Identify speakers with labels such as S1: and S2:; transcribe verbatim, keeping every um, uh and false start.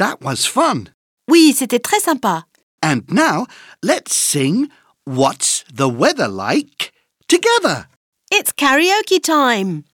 S1: That was fun.
S2: Oui, c'était très sympa.
S1: And now, let's sing What's the Weather Like together.
S2: It's karaoke time.